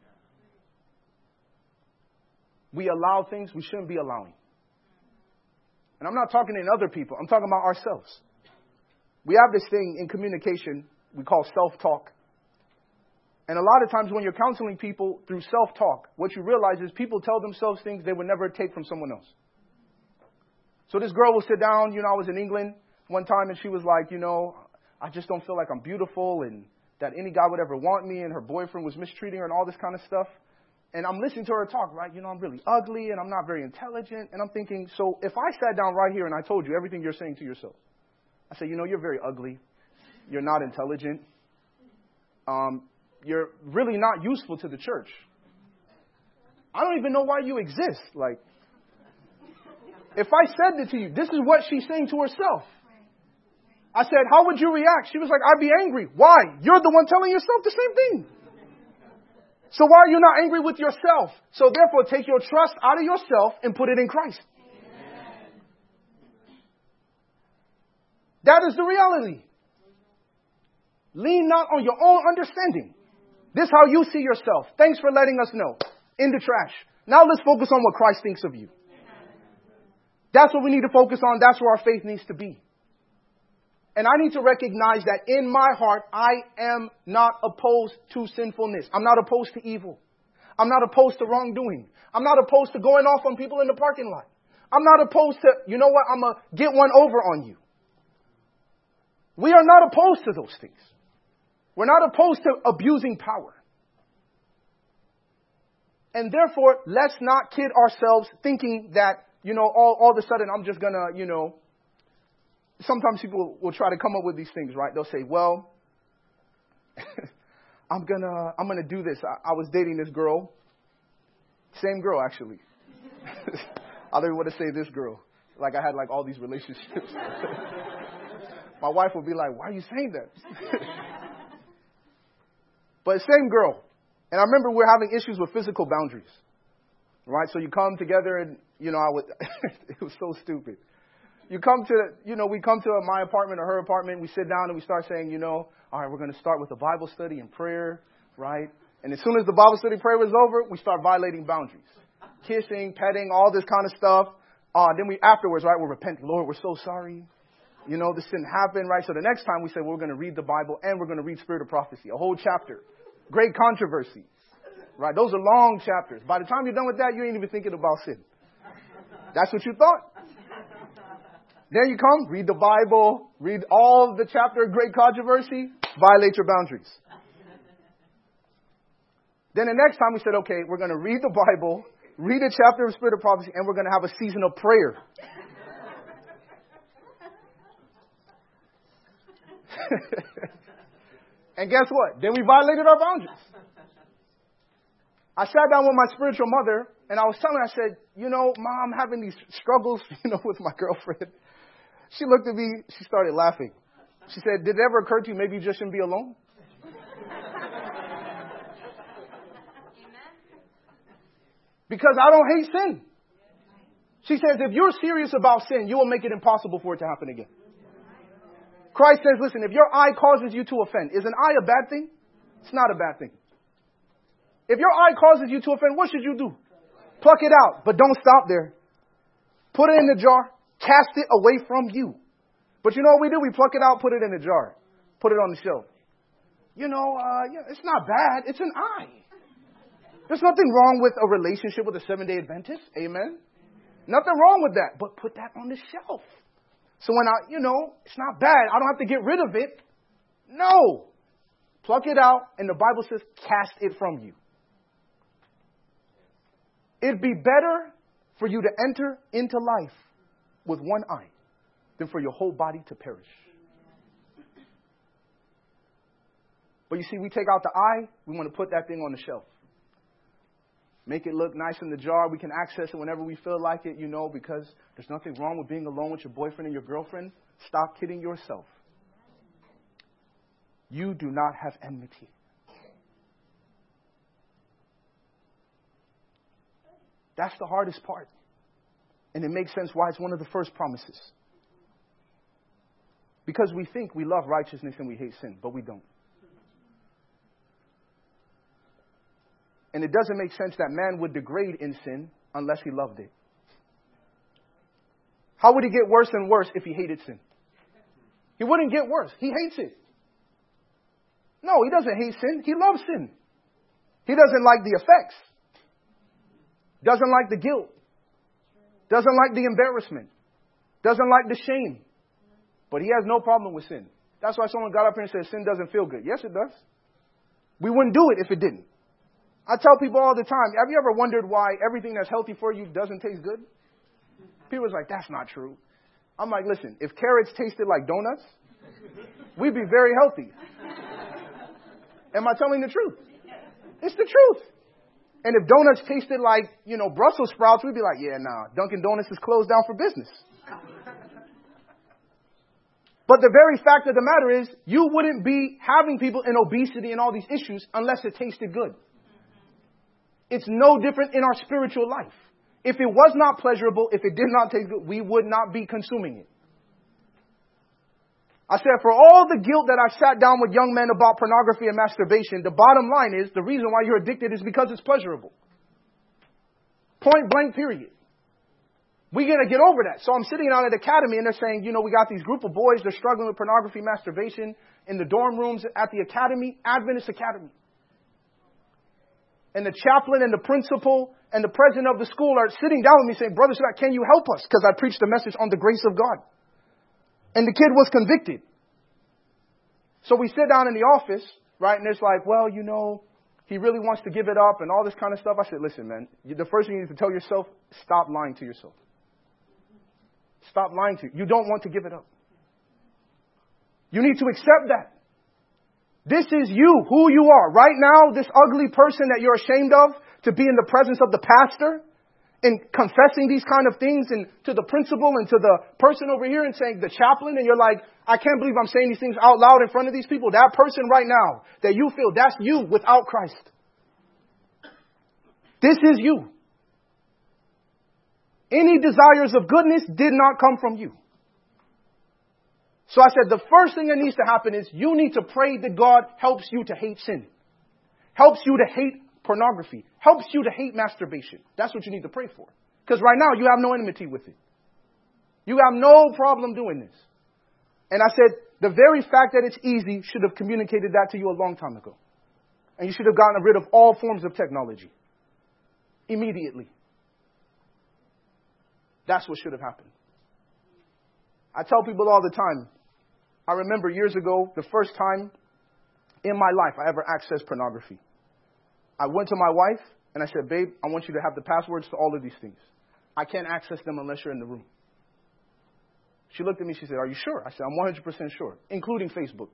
We allow things we shouldn't be allowing. And I'm not talking in other people. I'm talking about ourselves. We have this thing in communication we call self-talk. And a lot of times when you're counseling people through self-talk, what you realize is people tell themselves things they would never take from someone else. So this girl will sit down. You know, I was in England one time and she was like, you know, I just don't feel like I'm beautiful and that any guy would ever want me, and her boyfriend was mistreating her and all this kind of stuff. And I'm listening to her talk, right? You know, I'm really ugly and I'm not very intelligent. And I'm thinking, so if I sat down right here and I told you everything you're saying to yourself, I say, you know, you're very ugly. You're not intelligent. Um, you're really not useful to the church. I don't even know why you exist. Like, if I said it to you, this is what she's saying to herself. I said, how would you react? She was like, I'd be angry. Why? You're the one telling yourself the same thing. So why are you not angry with yourself? So therefore, take your trust out of yourself and put it in Christ. Amen. That is the reality. Lean not on your own understanding. This is how you see yourself. Thanks for letting us know. In the trash. Now let's focus on what Christ thinks of you. That's what we need to focus on. That's where our faith needs to be. And I need to recognize that in my heart, I am not opposed to sinfulness. I'm not opposed to evil. I'm not opposed to wrongdoing. I'm not opposed to going off on people in the parking lot. I'm not opposed to, you know what, I'm going to get one over on you. We are not opposed to those things. We're not opposed to abusing power. And therefore, let's not kid ourselves thinking that, you know, all, all of a sudden I'm just going to, you know, sometimes people will try to come up with these things, right? They'll say, well, I'm going to I'm gonna do this. I, I was dating this girl. Same girl, actually. I don't even want to say this girl. Like I had like all these relationships. My wife would be like, why are you saying that? But same girl. And I remember we were having issues with physical boundaries. Right? So you come together and, you know, I would, it was so stupid. You come to, you know, we come to my apartment or her apartment. We sit down and we start saying, you know, all right, we're going to start with a Bible study and prayer. Right? And as soon as the Bible study prayer was over, we start violating boundaries. Kissing, petting, all this kind of stuff. Uh, then we afterwards, right, we'll repent. Lord, we're so sorry. You know, this didn't happen, right? So the next time we say, well, we're going to read the Bible and we're going to read Spirit of Prophecy, a whole chapter. Great controversy. Right? Those are long chapters. By the time you're done with that, you ain't even thinking about sin. That's what you thought. Then you come, read the Bible, read all the chapter of Great Controversy, violate your boundaries. Then the next time we said, okay, we're going to read the Bible, read a chapter of Spirit of Prophecy, and we're going to have a season of prayer. And guess what? Then we violated our boundaries. I sat down with my spiritual mother, and I was telling her, I said, you know, Mom, I'm having these struggles, you know, with my girlfriend. She looked at me, she started laughing. She said, did it ever occur to you maybe you just shouldn't be alone? Because I don't hate sin. She says, if you're serious about sin, you will make it impossible for it to happen again. Christ says, listen, if your eye causes you to offend, is an eye a bad thing? It's not a bad thing. If your eye causes you to offend, what should you do? Pluck it out, but don't stop there. Put it in the jar, cast it away from you. But you know what we do? We pluck it out, put it in the jar, put it on the shelf. You know, uh, yeah, it's not bad. It's an eye. There's nothing wrong with a relationship with a Seventh-day Adventist. Amen. Nothing wrong with that. But put that on the shelf. So when I, you know, it's not bad. I don't have to get rid of it. No. Pluck it out. And the Bible says, cast it from you. It'd be better for you to enter into life with one eye than for your whole body to perish. But you see, we take out the eye. We want to put that thing on the shelf. Make it look nice in the jar. We can access it whenever we feel like it, you know, because there's nothing wrong with being alone with your boyfriend and your girlfriend. Stop kidding yourself. You do not have enmity. That's the hardest part. And it makes sense why it's one of the first promises. Because we think we love righteousness and we hate sin, but we don't. And it doesn't make sense that man would degrade in sin unless he loved it. How would he get worse and worse if he hated sin? He wouldn't get worse. He hates it. No, he doesn't hate sin. He loves sin. He doesn't like the effects. Doesn't like the guilt. Doesn't like the embarrassment. Doesn't like the shame. But he has no problem with sin. That's why someone got up here and said sin doesn't feel good. Yes, it does. We wouldn't do it if it didn't. I tell people all the time, have you ever wondered why everything that's healthy for you doesn't taste good? People's like, that's not true. I'm like, listen, if carrots tasted like donuts, we'd be very healthy. Am I telling the truth? It's the truth. And if donuts tasted like, you know, Brussels sprouts, we'd be like, yeah, nah, Dunkin' Donuts is closed down for business. But the very fact of the matter is, you wouldn't be having people in obesity and all these issues unless it tasted good. It's no different in our spiritual life. If it was not pleasurable, if it did not taste good, we would not be consuming it. I said, for all the guilt that I sat down with young men about pornography and masturbation, the bottom line is the reason why you're addicted is because it's pleasurable. Point blank, period. We got to get over that. So I'm sitting down at the academy and they're saying, you know, we got these group of boys, they're struggling with pornography, masturbation in the dorm rooms at the academy, Adventist Academy. And the chaplain and the principal and the president of the school are sitting down with me saying, Brother Scott, can you help us? Because I preached a message on the grace of God. And the kid was convicted. So we sit down in the office, right? And it's like, well, you know, he really wants to give it up and all this kind of stuff. I said, listen, man, the first thing you need to tell yourself, stop lying to yourself. Stop lying to you. You don't want to give it up. You need to accept that. This is you, who you are. Right now, this ugly person that you're ashamed of, to be in the presence of the pastor, and confessing these kind of things and to the principal and to the person over here and saying the chaplain, and you're like, I can't believe I'm saying these things out loud in front of these people. That person right now that you feel, that's you without Christ. This is you. Any desires of goodness did not come from you. So I said the first thing that needs to happen is you need to pray that God helps you to hate sin. Helps you to hate pornography. Helps you to hate masturbation. That's what you need to pray for. Because right now you have no enmity with it. You have no problem doing this. And I said the very fact that it's easy should have communicated that to you a long time ago. And you should have gotten rid of all forms of technology. Immediately. That's what should have happened. I tell people all the time, I remember years ago, the first time in my life I ever accessed pornography. I went to my wife and I said, babe, I want you to have the passwords to all of these things. I can't access them unless you're in the room. She looked at me, she said, are you sure? I said, I'm one hundred percent sure, including Facebook.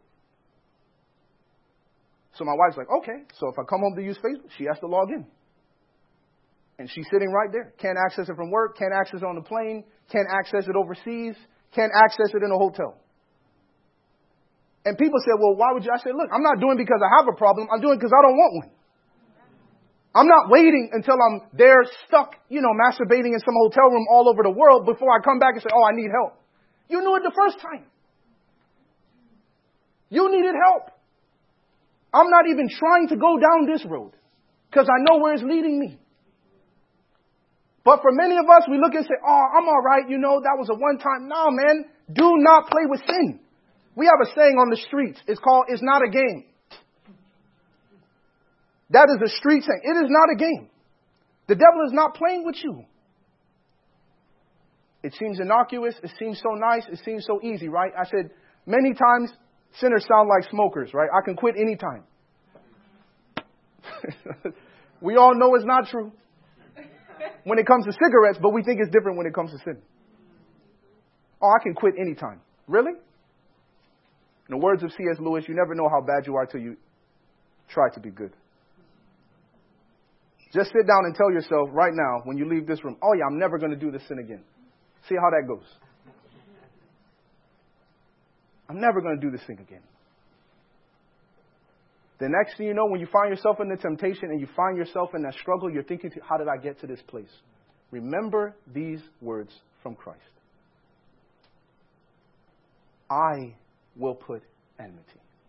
So my wife's like, okay, so if I come home to use Facebook, she has to log in. And she's sitting right there. Can't access it from work, can't access it on the plane, can't access it overseas, can't access it in a hotel. And people said, well, why would you? I said, look, I'm not doing it because I have a problem. I'm doing it because I don't want one. I'm not waiting until I'm there stuck, you know, masturbating in some hotel room all over the world before I come back and say, oh, I need help. You knew it the first time. You needed help. I'm not even trying to go down this road because I know where it's leading me. But for many of us, we look and say, oh, I'm all right. You know, that was a one time. No, man, do not play with sin. We have a saying on the streets. It's called, it's not a game. That is a street saying. It is not a game. The devil is not playing with you. It seems innocuous. It seems so nice. It seems so easy, right? I said, many times sinners sound like smokers, right? I can quit anytime. We all know it's not true when it comes to cigarettes, but we think it's different when it comes to sin. Oh, I can quit anytime. Really? In the words of C S Lewis, you never know how bad you are till you try to be good. Just sit down and tell yourself right now when you leave this room, oh yeah, I'm never going to do this sin again. See how that goes. I'm never going to do this thing again. The next thing you know, when you find yourself in the temptation and you find yourself in that struggle, you're thinking, how did I get to this place? Remember these words from Christ. I will put enmity.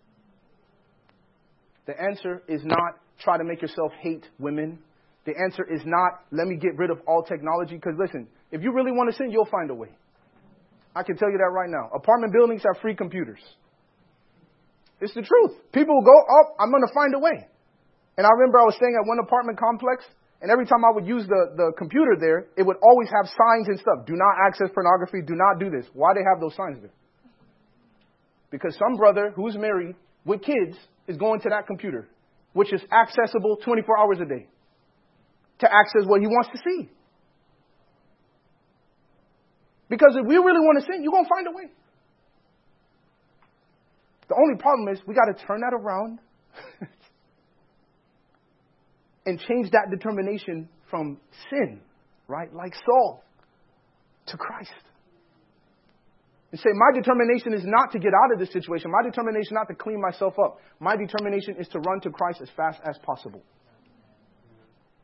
The answer is not try to make yourself hate women. The answer is not let me get rid of all technology. Because listen, if you really want to sin, you'll find a way. I can tell you that right now. Apartment buildings have free computers. It's the truth. People will go, oh, I'm going to find a way. And I remember I was staying at one apartment complex, and every time I would use the, the computer there, it would always have signs and stuff. Do not access pornography. Do not do this. Why they have those signs there? Because some brother who's married with kids is going to that computer, which is accessible twenty-four hours a day, to access what he wants to see. Because if we really want to sin, you're going to find a way. The only problem is we got to turn that around and change that determination from sin, right, like Saul, to Christ. And say, my determination is not to get out of this situation. My determination is not to clean myself up. My determination is to run to Christ as fast as possible.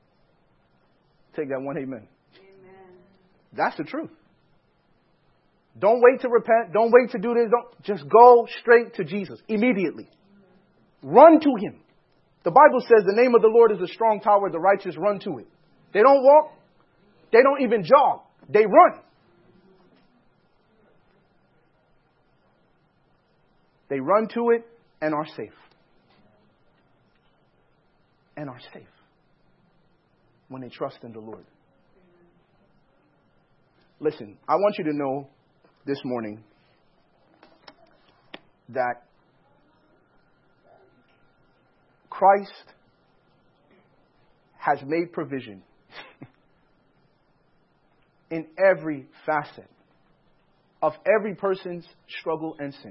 Take that one amen. Amen. That's the truth. Don't wait to repent. Don't wait to do this. Don't, just go straight to Jesus immediately. Run to him. The Bible says the name of the Lord is a strong tower. The righteous run to it. They don't walk. They don't even jog. They run. They run to it and are safe. And are safe when they trust in the Lord. Listen, I want you to know this morning that Christ has made provision in every facet of every person's struggle and sin.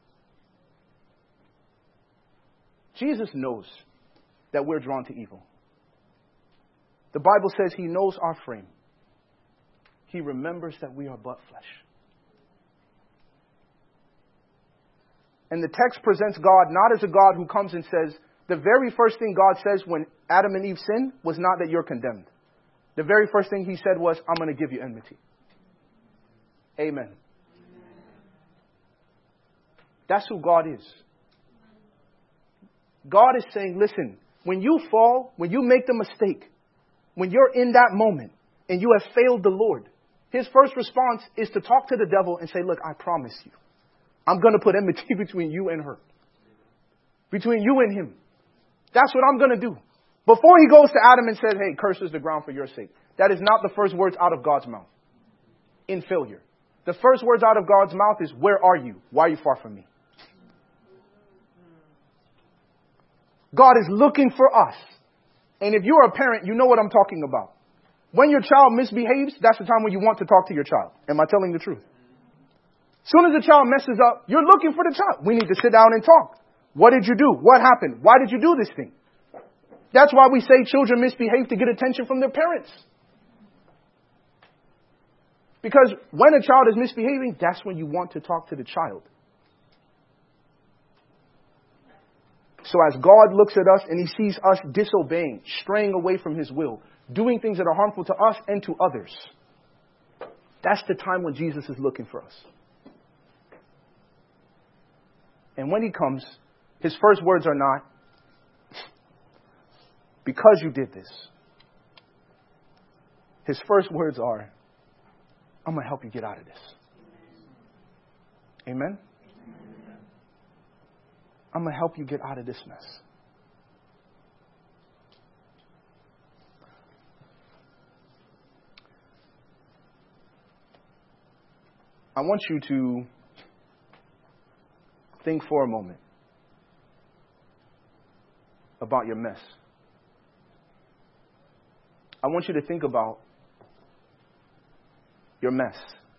Jesus knows that we're drawn to evil. The Bible says he knows our frame. He remembers that we are but flesh. And the text presents God not as a God who comes and says, the very first thing God says when Adam and Eve sinned was not that you're condemned. The very first thing he said was, I'm going to give you enmity. Amen. That's who God is. God is saying, listen, when you fall, when you make the mistake, when you're in that moment and you have failed the Lord, his first response is to talk to the devil and say, look, I promise you, I'm going to put enmity between you and her. Between you and him. That's what I'm going to do. Before he goes to Adam and says, hey, curses the ground for your sake. That is not the first words out of God's mouth. In failure. The first words out of God's mouth is, where are you? Why are you far from me? God is looking for us. And if you're a parent, you know what I'm talking about. When your child misbehaves, that's the time when you want to talk to your child. Am I telling the truth? As soon as the child messes up, you're looking for the child. We need to sit down and talk. What did you do? What happened? Why did you do this thing? That's why we say children misbehave to get attention from their parents. Because when a child is misbehaving, that's when you want to talk to the child. So as God looks at us and he sees us disobeying, straying away from his will, doing things that are harmful to us and to others, that's the time when Jesus is looking for us. And when he comes, his first words are not, because you did this. His first words are, I'm going to help you get out of this. Amen? I'm going to help you get out of this mess. I want you to think for a moment about your mess. I want you to think about your mess.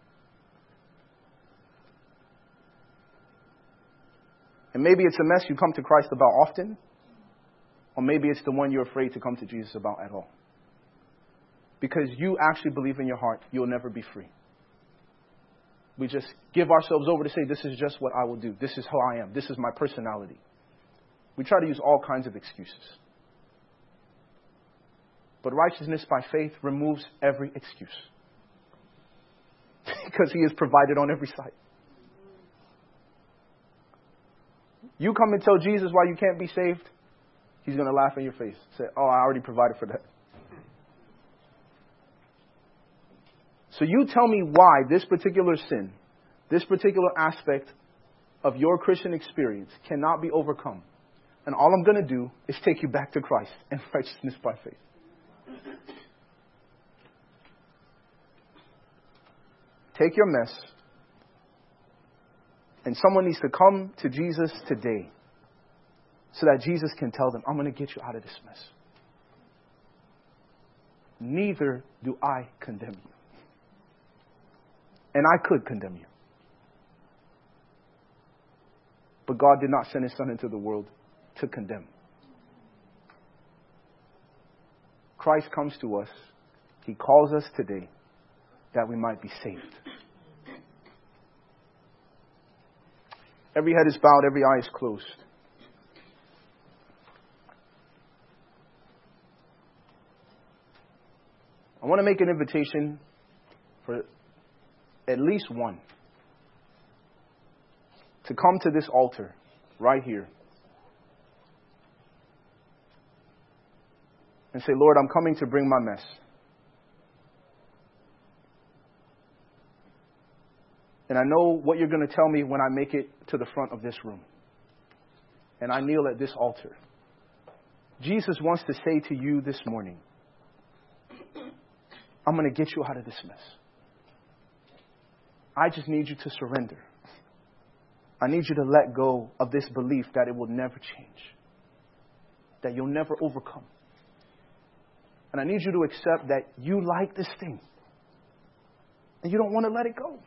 And maybe it's a mess you come to Christ about often, or maybe it's the one you're afraid to come to Jesus about at all. Because you actually believe in your heart you'll never be free. We just give ourselves over to say, this is just what I will do. This is how I am. This is my personality. We try to use all kinds of excuses. But righteousness by faith removes every excuse. Because he is provided on every side. You come and tell Jesus why you can't be saved, he's going to laugh in your face. Say, oh, I already provided for that. So you tell me why this particular sin, this particular aspect of your Christian experience cannot be overcome. And all I'm going to do is take you back to Christ and righteousness by faith. Take your mess, and someone needs to come to Jesus today so that Jesus can tell them, I'm going to get you out of this mess. Neither do I condemn you. And I could condemn you. But God did not send his Son into the world to condemn. Christ comes to us. He calls us today that we might be saved. Every head is bowed, every eye is closed. I want to make an invitation for at least one to come to this altar right here and say, Lord, I'm coming to bring my mess. And I know what you're going to tell me when I make it to the front of this room. And I kneel at this altar. Jesus wants to say to you this morning, I'm going to get you out of this mess. I just need you to surrender. I need you to let go of this belief that it will never change, that you'll never overcome. And I need you to accept that you like this thing and you don't want to let it go.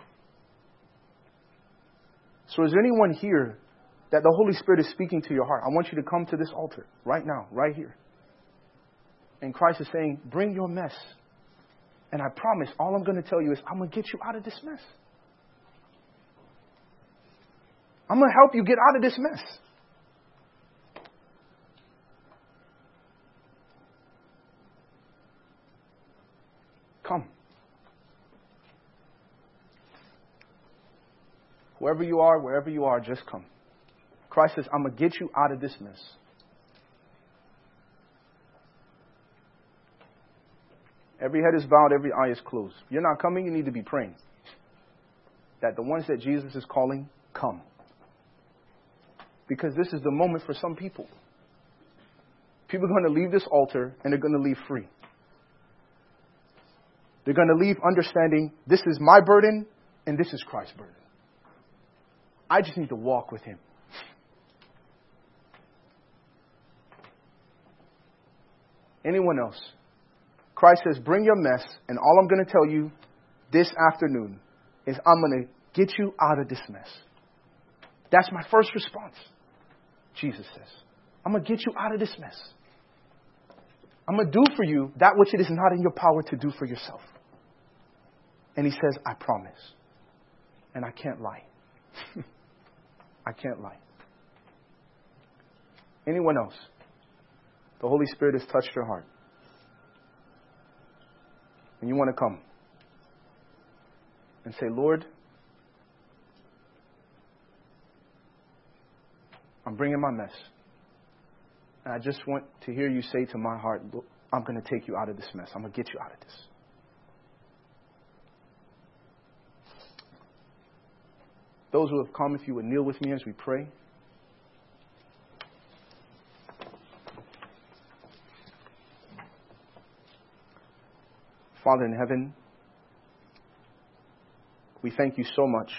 So is there anyone here that the Holy Spirit is speaking to your heart? I want you to come to this altar right now, right here. And Christ is saying, bring your mess. And I promise, all I'm going to tell you is, I'm going to get you out of this mess. I'm going to help you get out of this mess. Come. Whoever you are, wherever you are, just come. Christ says, I'm going to get you out of this mess. Every head is bowed, every eye is closed. If you're not coming, you need to be praying that the ones that Jesus is calling, come. Because this is the moment for some people. People are going to leave this altar and they're going to leave free. They're going to leave understanding this is my burden and this is Christ's burden. I just need to walk with Him. Anyone else? Christ says, bring your mess, and all I'm going to tell you this afternoon is I'm going to get you out of this mess. That's my first response. Jesus says, I'm going to get you out of this mess. I'm going to do for you that which it is not in your power to do for yourself. And He says, I promise. And I can't lie. I can't lie. Anyone else? The Holy Spirit has touched your heart. And you want to come and say, Lord, I'm bringing my mess. And I just want to hear you say to my heart, I'm going to take you out of this mess. I'm going to get you out of this. Those who have come, if you would kneel with me as we pray. Father in heaven, we thank you so much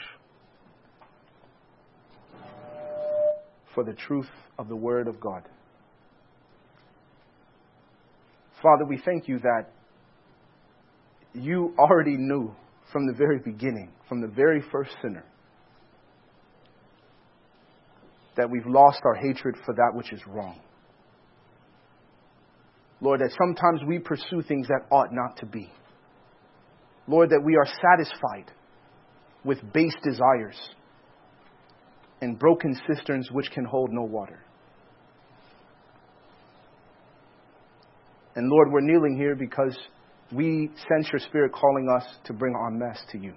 for the truth of the Word of God. Father, we thank you that you already knew from the very beginning, from the very first sinner, that we've lost our hatred for that which is wrong. Lord, that sometimes we pursue things that ought not to be. Lord, that we are satisfied with base desires and broken cisterns which can hold no water. And Lord, we're kneeling here because we sense your Spirit calling us to bring our mess to you.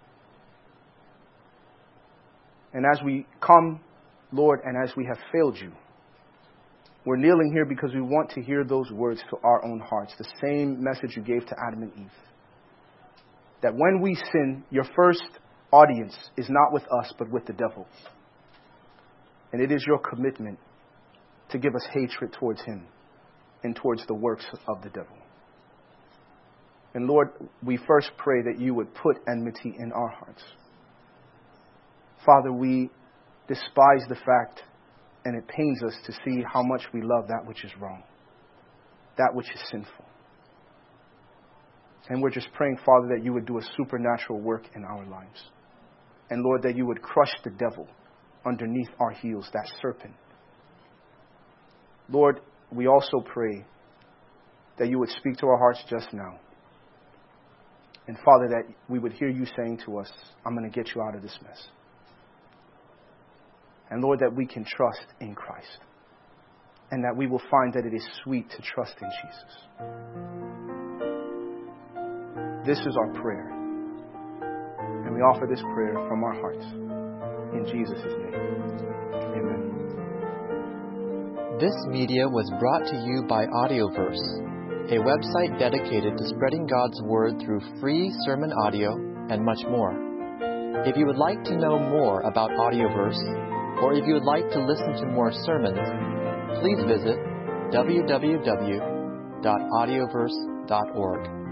And as we come, Lord, and as we have failed you, we're kneeling here because we want to hear those words to our own hearts, the same message you gave to Adam and Eve. That when we sin, your first audience is not with us, but with the devil. And it is your commitment to give us hatred towards him and towards the works of the devil. And Lord, we first pray that you would put enmity in our hearts. Father, we despise the fact, and it pains us to see how much we love that which is wrong, that which is sinful. And we're just praying, Father, that you would do a supernatural work in our lives. And Lord, that you would crush the devil underneath our heels, that serpent. Lord, we also pray that you would speak to our hearts just now. And Father, that we would hear you saying to us, I'm going to get you out of this mess. And Lord, that we can trust in Christ. And that we will find that it is sweet to trust in Jesus. This is our prayer. And we offer this prayer from our hearts. In Jesus' name. Amen. This media was brought to you by Audioverse, a website dedicated to spreading God's Word through free sermon audio and much more. If you would like to know more about Audioverse, or if you would like to listen to more sermons, please visit w w w dot audioverse dot org.